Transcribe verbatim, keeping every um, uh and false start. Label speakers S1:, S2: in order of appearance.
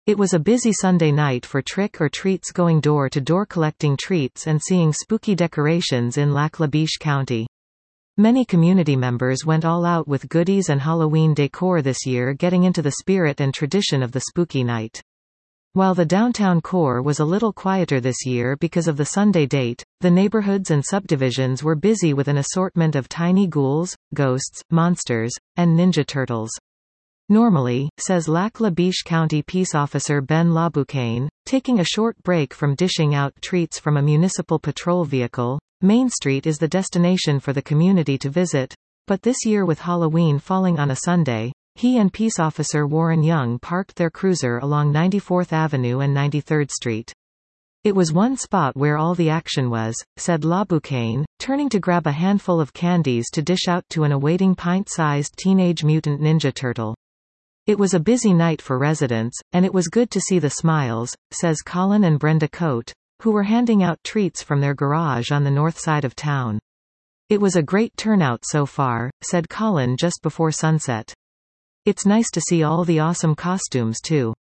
S1: It was a busy Sunday night for trick-or-treats, going door-to-door collecting treats and seeing spooky decorations in Lac La Biche County. Many community members went all out with goodies and Halloween decor this year, getting into the spirit and tradition of the spooky night. While the downtown core was a little quieter this year because of the Sunday date, the neighborhoods and subdivisions were busy with an assortment of tiny ghouls, ghosts, monsters, and Ninja Turtles. Normally, says Lac La Biche County Peace Officer Ben Laboucaine, taking a short break from dishing out treats from a municipal patrol vehicle, Main Street is the destination for the community to visit. But this year, with Halloween falling on a Sunday, he and Peace Officer Warren Young parked their cruiser along ninety-fourth Avenue and ninety-third Street. It was one spot where all the action was, said Laboucaine, turning to grab a handful of candies to dish out to an awaiting pint-sized Teenage Mutant Ninja Turtle. It was a busy night for residents, and it was good to see the smiles, says Colin and Brenda Coate, who were handing out treats from their garage on the north side of town. It was a great turnout so far, said Colin just before sunset. It's nice to see all the awesome costumes too.